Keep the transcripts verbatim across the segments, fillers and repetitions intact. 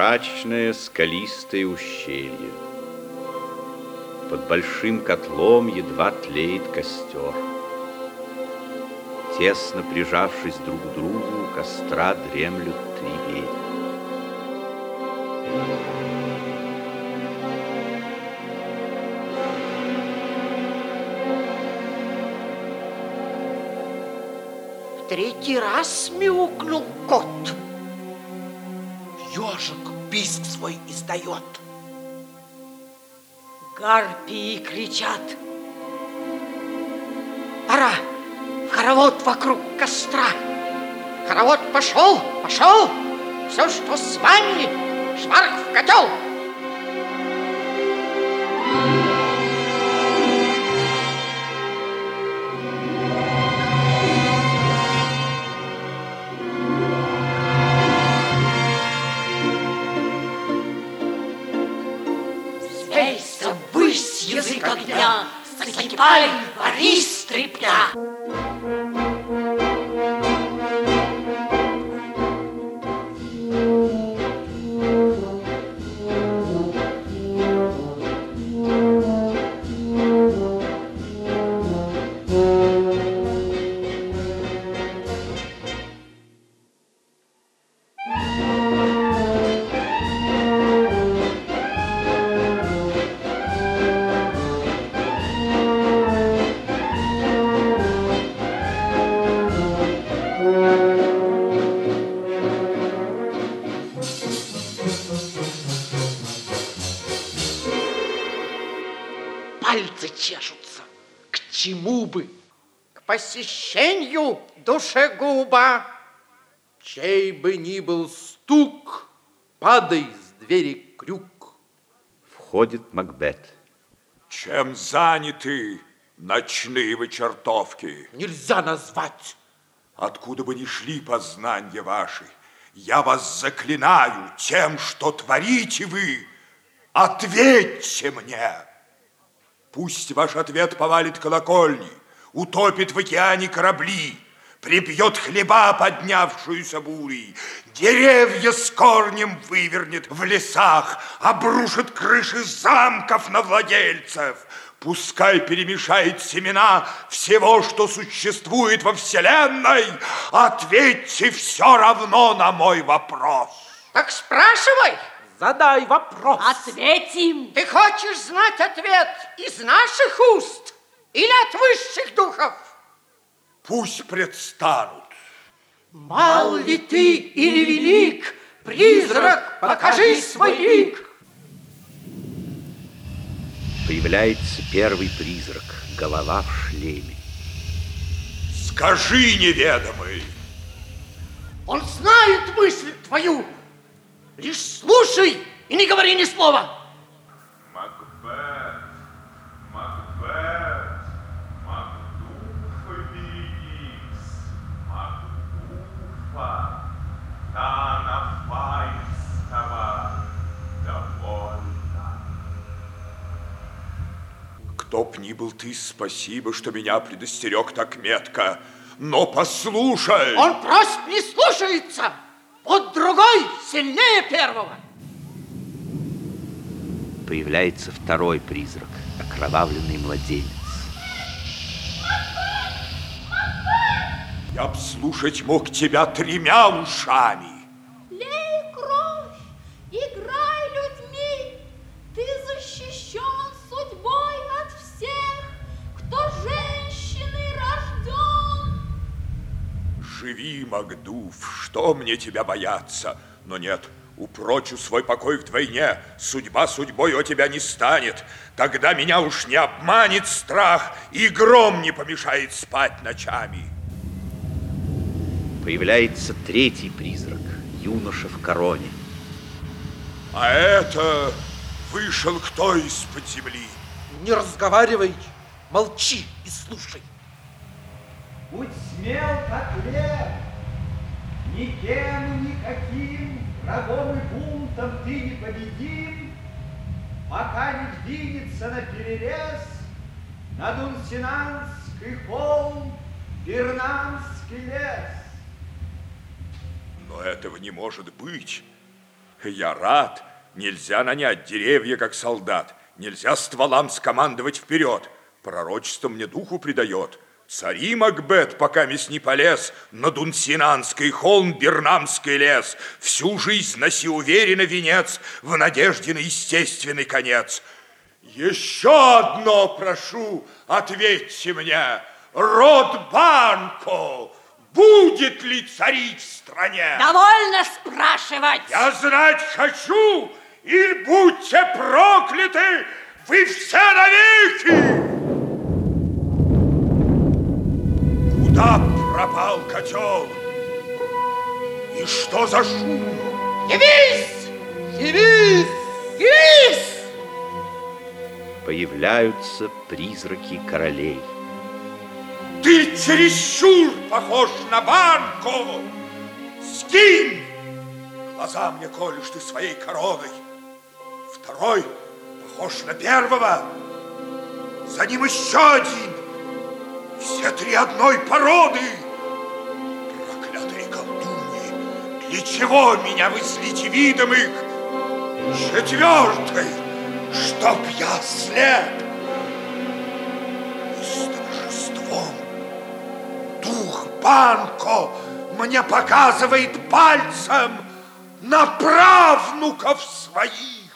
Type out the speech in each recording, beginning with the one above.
мрачное скалистое ущелье. Под большим котлом едва тлеет костер. Тесно прижавшись друг к другу, у костра дремлют три ведьмы. В третий раз мяукнул кот. Ежик писк свой издает. Гарпии кричат. Пора в хоровод вокруг костра. Хоровод пошел, пошел. Все, что с вами, шварх в котел. Взвейся ввысь, язык огня, закипай, вари, стряпня. Пальцы чешутся. К чему бы? К посещению душегуба. Чей бы ни был стук, падай с двери крюк. Входит Макбет. Чем заняты ночные вы чертовки? Нельзя назвать. Откуда бы ни шли познания ваши, я вас заклинаю тем, что творите вы. Ответьте мне. Пусть ваш ответ повалит колокольни, утопит в океане корабли, прибьет хлеба, поднявшуюся бурей, деревья с корнем вывернет в лесах, обрушит крыши замков на владельцев. Пускай перемешает семена всего, что существует во Вселенной. Ответьте все равно на мой вопрос. Так спрашивай. Задай вопрос. Ответим. Ты хочешь знать ответ из наших уст или от высших духов? Пусть предстанут. Мал ли ты или велик, призрак, покажи свой лик. Появляется первый призрак, голова в шлеме. Скажи, неведомый. Он знает мысль твою. Лишь слушай и не говори ни слова. Макбет, Макбет, Макдуфа берегись, Макдуфа, Дана Файстова, довольно. Кто б ни был ты, спасибо, что меня предостерег так метко. Но послушай. Он просит, не слушается. Вот другой сильнее первого. Появляется второй призрак, окровавленный младенец. Я б слушать мог тебя тремя ушами. Лей кровь, играй людьми. Ты защищен судьбой от всех, кто женщиной рожден. Живи, Макдуф, что мне тебя бояться? Но нет, упрочу свой покой вдвойне. Судьба судьбой о тебя не станет. Тогда меня уж не обманет страх, и гром не помешает спать ночами. Появляется третий призрак, юноша в короне. А это вышел кто из-под земли? Не разговаривай, молчи и слушай. Будь смел, как лев, никем, никаким врагом и бунтом ты не победим, пока не двинется на перерез на Дунсинанский холм Ирнамский лес. Но этого не может быть. Я рад. Нельзя нанять деревья, как солдат. Нельзя стволам скомандовать вперед. Пророчество мне духу придает. Цари Макбет, пока месть не полез, на Дунсинанский холм Бернамский лес. Всю жизнь носи уверенно венец в надежде на естественный конец. Еще одно прошу, ответьте мне. Род Банко будет ли царить в стране? Довольно спрашивать. Я знать хочу, или будьте прокляты вы все навеки! Куда пропал котел? И что за шум? Явись! Явись! Явись! Появляются призраки королей. Ты чересчур похож на Банку! Скинь! Глаза мне колешь ты своей короной. Второй похож на первого. За ним еще один. Все три одной породы. Проклятые колдуньи, для чего меня вы злите видом их? Четвертый, чтоб я слеп. И с торжеством дух Банко мне показывает пальцем на правнуков своих.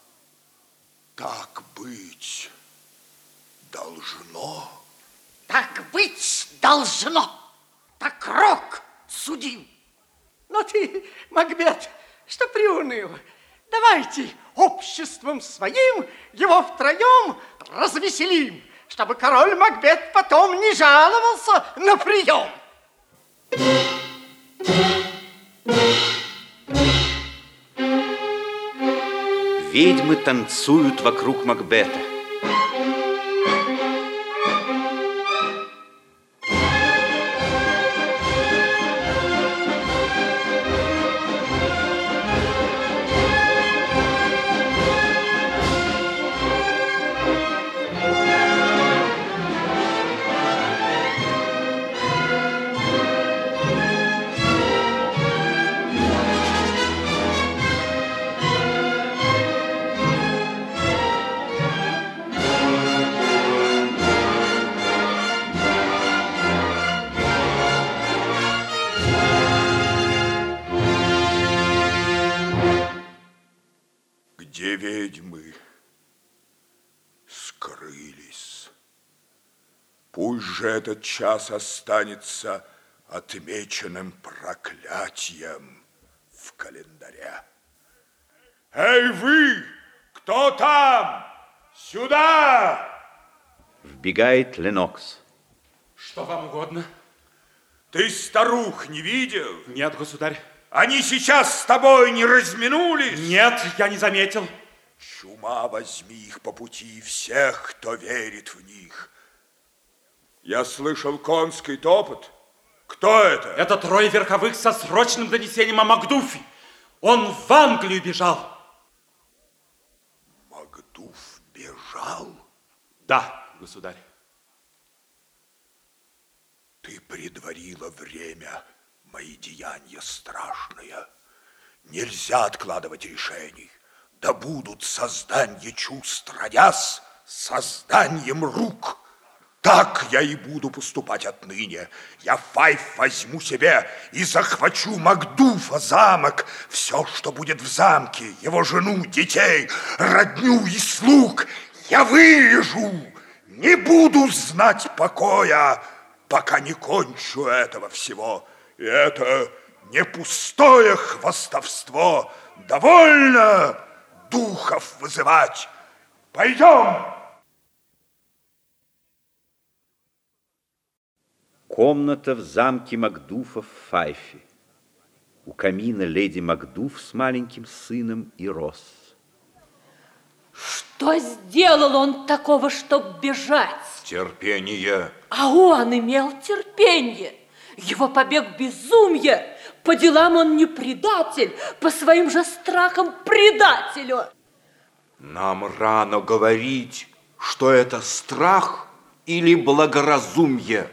Так быть должно. Так быть должно. Так рок судим. Но ты, Макбет, что приуныл? Давайте обществом своим его втроем развеселим, чтобы король Макбет потом не жаловался на прием. Ведьмы танцуют вокруг Макбета. Где ведьмы скрылись? Пусть же этот час останется отмеченным проклятием в календаре. Эй, вы! Кто там? Сюда! Вбегает Ленокс. Что вам угодно? Ты старух не видел? Нет, государь. Они сейчас с тобой не разминулись? Нет, я не заметил. Чума возьми их по пути, всех, кто верит в них. Я слышал конский топот. Кто это? Это трое верховых со срочным донесением о Макдуфе. Он в Англию бежал. Макдуф бежал? Да, государь. Ты предварила время, мои деяния страшные. Нельзя откладывать решений. Да будут создания чувств, родясь созданием рук. Так я и буду поступать отныне. Я Файф возьму себе и захвачу Макдуфа замок. Все, что будет в замке, его жену, детей, родню и слуг, я вырежу. Не буду знать покоя, пока не кончу этого всего. И это не пустое хвастовство. Довольно духов вызывать. Пойдем. Комната в замке Макдуфа в Файфе. У камина леди Макдуф с маленьким сыном и Росс. Что сделал он такого, чтоб бежать? Терпение. А он имел терпение. Его побег безумие. По делам он не предатель, по своим же страхам предателю. Нам рано говорить, что это страх или благоразумие.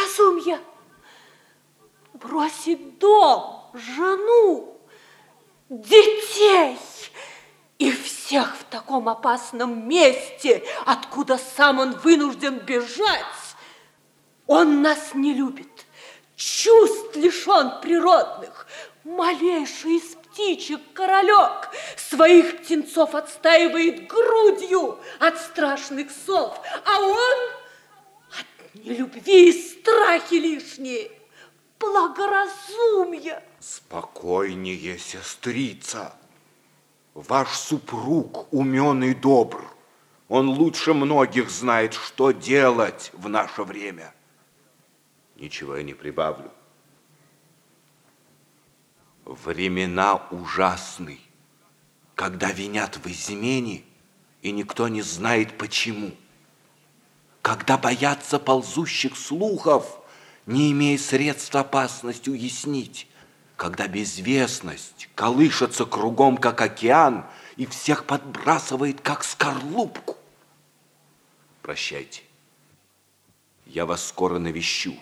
Благоразумие. Бросить дом, жену, детей и всех в таком опасном месте, откуда сам он вынужден бежать. Он нас не любит, чувств лишен природных. Малейший из птичек королек своих птенцов отстаивает грудью от страшных сов, а он от нелюбви и страхи лишние, благоразумия. Спокойнее, сестрица. Ваш супруг умен и добр. Он лучше многих знает, что делать в наше время. Ничего я не прибавлю. Времена ужасны, когда винят в измене, и никто не знает почему. Когда боятся ползущих слухов, не имея средств опасность уяснить. Когда безвестность колышется кругом, как океан, и всех подбрасывает, как скорлупку. Прощайте. Я вас скоро навещу.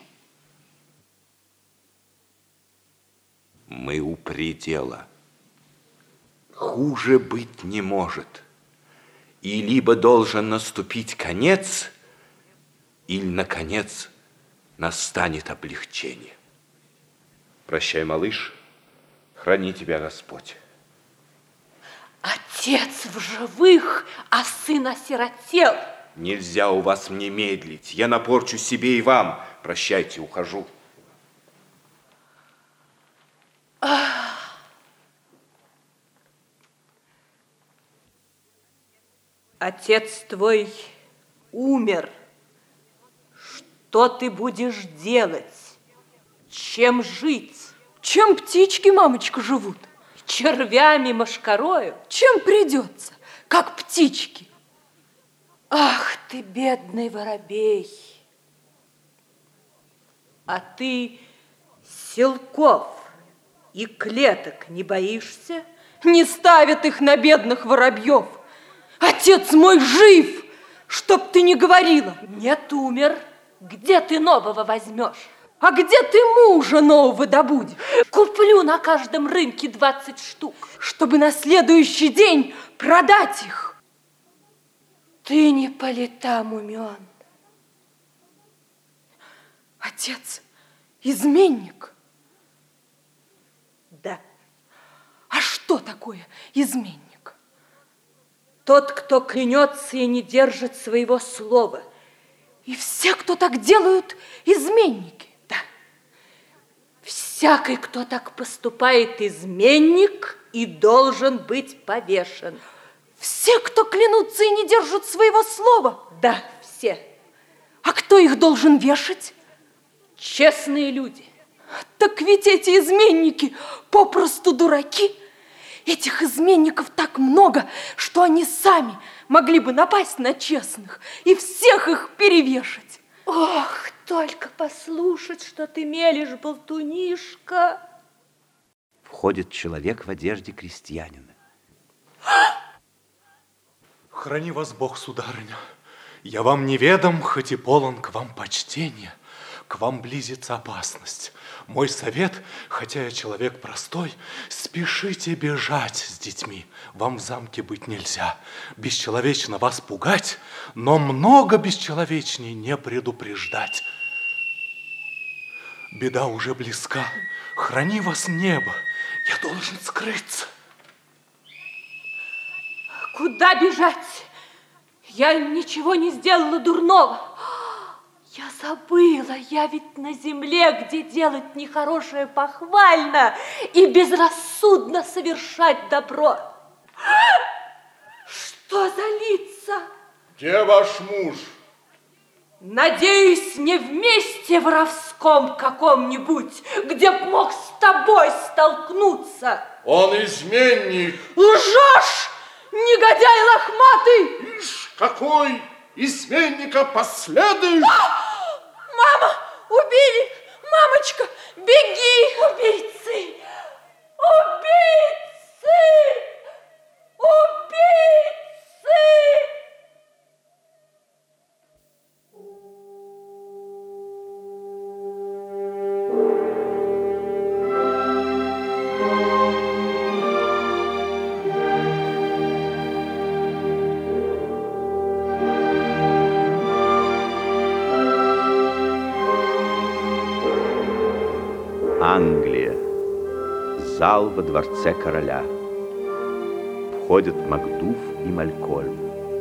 Мы у предела. Хуже быть не может. И либо должен наступить конец, или, наконец, настанет облегчение. Прощай, малыш. Храни тебя Господь. Отец в живых, а сын осиротел. Нельзя у вас мне медлить. Я напорчу себе и вам. Прощайте, ухожу. Отец твой умер. Что ты будешь делать? Чем жить? Чем птички, мамочка, живут? Червями, мошкарою? Чем придется, как птички? Ах ты, бедный воробей! А ты селков и клеток не боишься? Не ставят их на бедных воробьев. Отец мой жив, чтоб ты не говорила. Нет, умер. Где ты нового возьмешь? А где ты мужа нового добудешь? Куплю на каждом рынке двадцать штук. Чтобы на следующий день продать их. Ты не по летам умен. Отец изменник? Да. А что такое изменник? Тот, кто клянется и не держит своего слова. И все, кто так делают, изменники? Да. Всякий, кто так поступает, изменник и должен быть повешен. Все, кто клянутся и не держат своего слова? Да, все. А кто их должен вешать? Честные люди. Так ведь эти изменники попросту дураки. Этих изменников так много, что они сами могли бы напасть на честных и всех их перевешать. Ох, только послушать, что ты мелешь, болтунишка. Входит человек в одежде крестьянина. Храни вас Бог, сударыня. Я вам неведом, хоть и полон к вам почтения. К вам близится опасность. Мой совет, хотя я человек простой, спешите бежать с детьми. Вам в замке быть нельзя. Бесчеловечно вас пугать, но много бесчеловечнее не предупреждать. Беда уже близка. Храни вас небо. Я должен скрыться. Куда бежать? Я ничего не сделала дурного. Я забыла, я ведь на земле, где делать нехорошее похвально и безрассудно совершать добро. Что за лица? Где ваш муж? Надеюсь, не вместе воровском каком-нибудь, где б мог с тобой столкнуться. Он изменник. Лжешь, негодяй лохматый! Ишь, какой! Изменника последуешь! Мама, убили! Мамочка, беги! Убийцы! Убийцы! Убийцы! Англия. Зал во дворце короля. Входят Макдуф и Малькольм.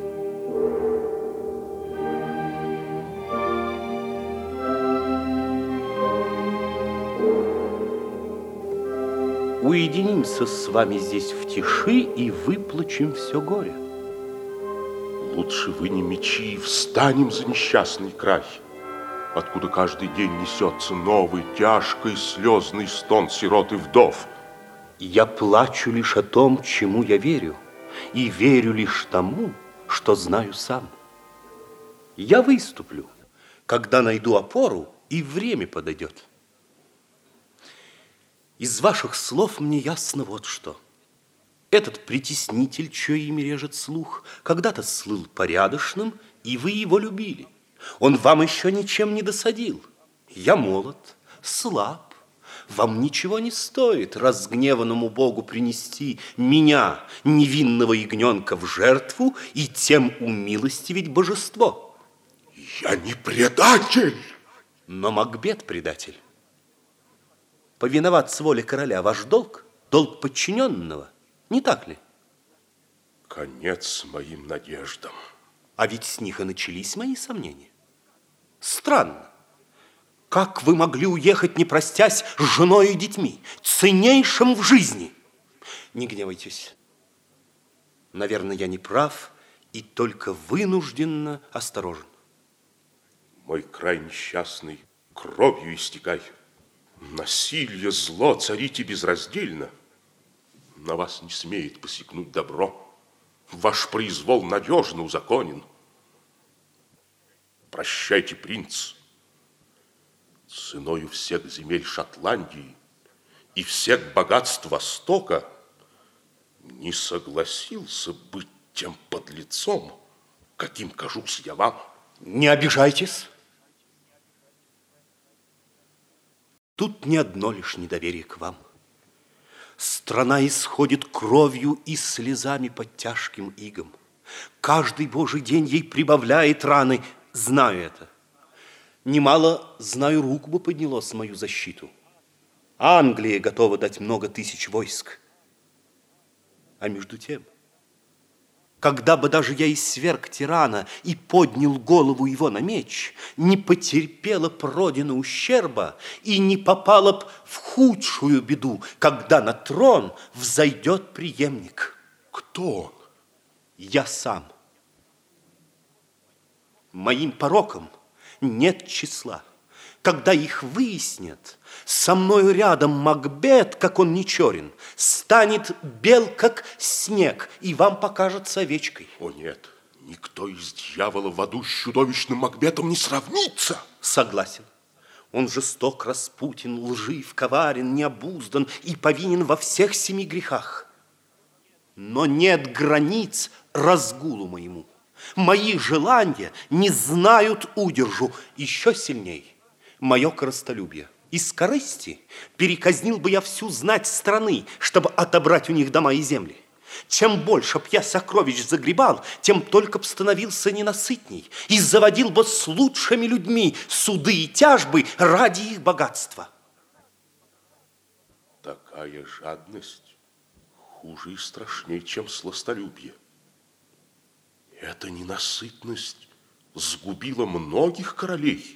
Уединимся с вами здесь в тиши и выплачем все горе. Лучше вынем мечи и встанем за несчастный край, откуда каждый день несется новый, тяжкий, слезный стон сирот и вдов. Я плачу лишь о том, чему я верю, и верю лишь тому, что знаю сам. Я выступлю, когда найду опору, и время подойдет. Из ваших слов мне ясно вот что. Этот притеснитель, чье имя режет слух, когда-то слыл порядочным, и вы его любили. Он вам еще ничем не досадил. Я молод, слаб. Вам ничего не стоит разгневанному Богу принести меня, невинного ягненка, в жертву и тем умилостивить божество. Я не предатель. Но Макбет предатель. Повиноваться воле короля ваш долг, долг подчиненного, не так ли? Конец моим надеждам. А ведь с них и начались мои сомнения. Странно. Как вы могли уехать, не простясь, с женой и детьми, ценнейшим в жизни? Не гневайтесь. Наверное, я не прав и только вынужденно осторожен. Мой край несчастный, кровью истекай. Насилие, зло царите безраздельно. На вас не смеет посягнуть добро. Ваш произвол надежно узаконен. Прощайте, принц. Ценою всех земель Шотландии и всех богатств Востока не согласился быть тем подлецом, каким кажусь я вам. Не обижайтесь. Тут не одно лишь недоверие к вам. Страна исходит кровью и слезами под тяжким игом. Каждый божий день ей прибавляет раны, знаю это. Немало, знаю, руку бы подняло с мою защиту. Англия готова дать много тысяч войск. А между тем, когда бы даже я и сверг тирана и поднял голову его на меч, не потерпела б родина ущерба и не попала б в худшую беду, когда на трон взойдет преемник. Кто он? Я сам. Моим порокам нет числа. Когда их выяснят, со мною рядом Макбет, как он не черен, станет бел, как снег, и вам покажется овечкой. О нет, никто из дьявола в аду с чудовищным Макбетом не сравнится. Согласен. Он жесток, распутен, лжив, коварен, необуздан и повинен во всех семи грехах. Но нет границ разгулу моему. Мои желания не знают удержу. Еще сильней мое корыстолюбие. Из корысти переказнил бы я всю знать страны, чтобы отобрать у них дома и земли. Чем больше б я сокровищ загребал, тем только б становился ненасытней и заводил бы с лучшими людьми суды и тяжбы ради их богатства. Такая жадность хуже и страшнее, чем сластолюбие. Эта ненасытность сгубила многих королей.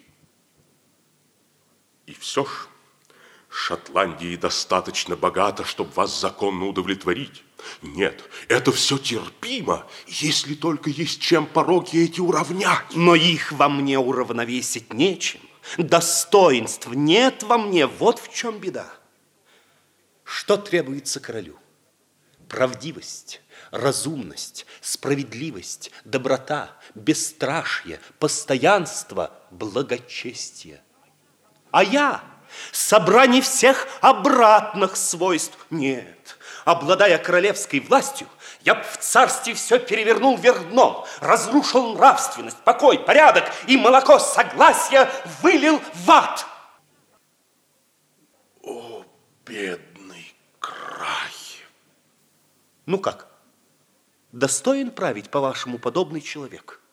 И все ж Шотландии достаточно богата, чтобы вас законно удовлетворить. Нет, это все терпимо, если только есть чем пороки эти уравнять. Но их во мне уравновесить нечем. Достоинств нет во мне, вот в чем беда. Что требуется королю? Правдивость, разумность, справедливость, доброта, бесстрашие, постоянство, благочестие. А я собрание всех обратных свойств. Нет, обладая королевской властью, я б в царстве все перевернул вверх дном, разрушил нравственность, покой, порядок и молоко согласия вылил в ад. О, бедный край! Ну как, достоин править, по-вашему, подобный человек?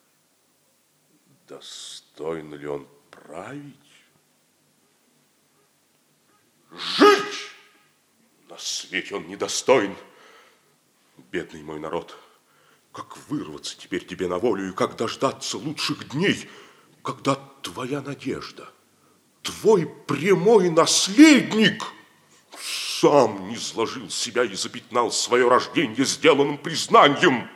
Достоин ли он править? Жить! На свете он недостоин. Бедный мой народ, как вырваться теперь тебе на волю и как дождаться лучших дней, когда твоя надежда, твой прямой наследник сам не сложил себя и запятнал свое рождение сделанным признанием.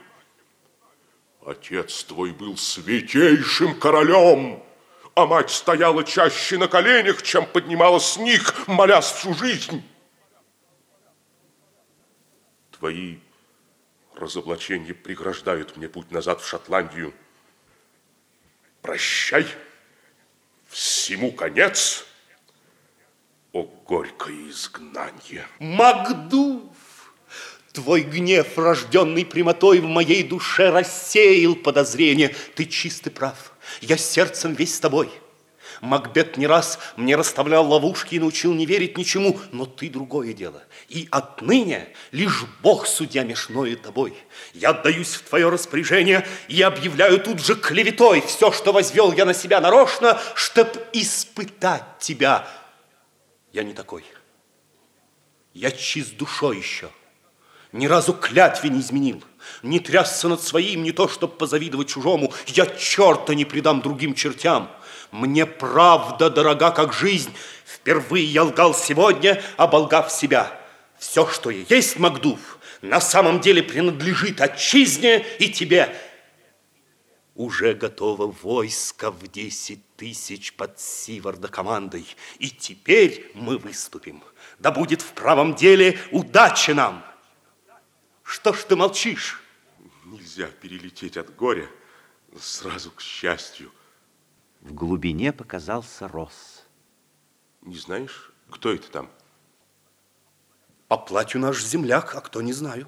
Отец твой был святейшим королем, а мать стояла чаще на коленях, чем поднималась с них, молясь всю жизнь. Твои разоблачения преграждают мне путь назад в Шотландию. Прощай, всему конец, о горькое изгнание. Макдув! Твой гнев, рожденный прямотой, в моей душе рассеял подозрение. Ты чист и прав, я сердцем весь с тобой. Макбет не раз мне расставлял ловушки и научил не верить ничему, но ты другое дело. И отныне лишь Бог судья меж мною и тобой. Я отдаюсь в твое распоряжение и объявляю тут же клеветой все, что возвел я на себя нарочно, чтоб испытать тебя. Я не такой. Я чист душой еще. Ни разу клятве не изменил, не трясся над своим, не то, чтоб позавидовать чужому. Я черта не предам другим чертям. Мне правда дорога, как жизнь. Впервые я лгал сегодня, оболгав себя. Все, что я есть, Макдув, на самом деле принадлежит отчизне и тебе. Уже готово войско в десять тысяч под Сиварда командой. И теперь мы выступим. Да будет в правом деле удача нам. Что ж ты молчишь? Нельзя перелететь от горя сразу к счастью. В глубине показался Росс. Не знаешь, кто это там? По платью наш земляк, а кто не знаю.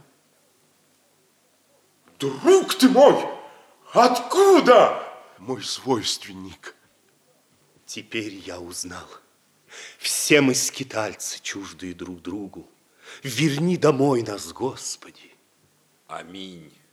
Друг ты мой! Откуда? Мой свойственник. Теперь я узнал. Все мы скитальцы, чуждые друг другу. Верни домой нас, Господи. Аминь.